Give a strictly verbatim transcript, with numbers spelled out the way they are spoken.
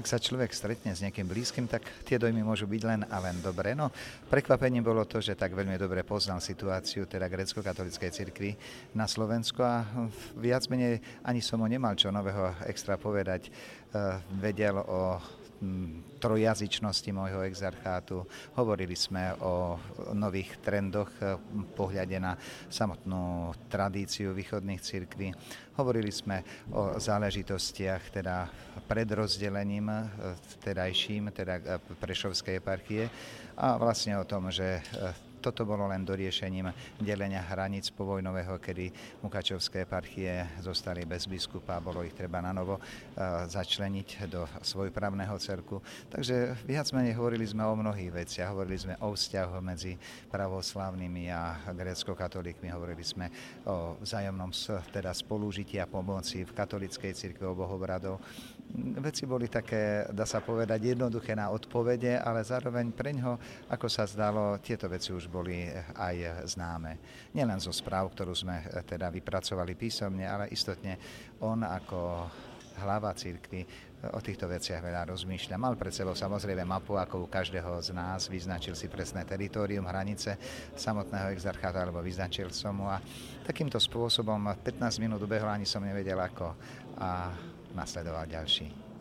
Ak sa človek stretne s niekým blízkym, tak tie dojmy môžu byť len a len dobré. No, prekvapením bolo to, že tak veľmi dobre poznal situáciu teda grécko-katolíckej cirkvi na Slovensku a viac menej ani som mu nemal čo nového extra povedať. Vedel o trojjazyčnosti môjho exarchátu. Hovorili sme o nových trendoch v pohľade na samotnú tradíciu východných cirkví. Hovorili sme o záležitostiach teda pred rozdelením vtedajším, teda Prešovskej eparchie a vlastne o tom, že toto bolo len doriešením delenia hraníc povojnového, kedy Mukačovské eparchie zostali bez biskupa a bolo ich treba na novo začleniť do svojprávneho cerku. Takže viac menej hovorili sme o mnohých veciach. Hovorili sme o vzťahu medzi pravoslávnymi a grécko-katolíkmi. Hovorili sme o vzájomnom teda spolúžití a pomoci v katolíckej cirkvi oboch obradov. Veci boli také, dá sa povedať, jednoduché na odpovede, ale zároveň preňho, ako sa zdalo, tieto veci už boli aj známe. Nielen zo správ, ktorú sme teda vypracovali písomne, ale istotne on ako hlava cirkvi o týchto veciach veľa rozmýšľa. Mal pred sebou samozrejme mapu, ako u každého z nás, vyznačil si presné teritorium, hranice samotného exarchátu, alebo vyznačil som mu a takýmto spôsobom pätnásť minút ubehlo, ani som nevedel ako a nasledoval ďalší.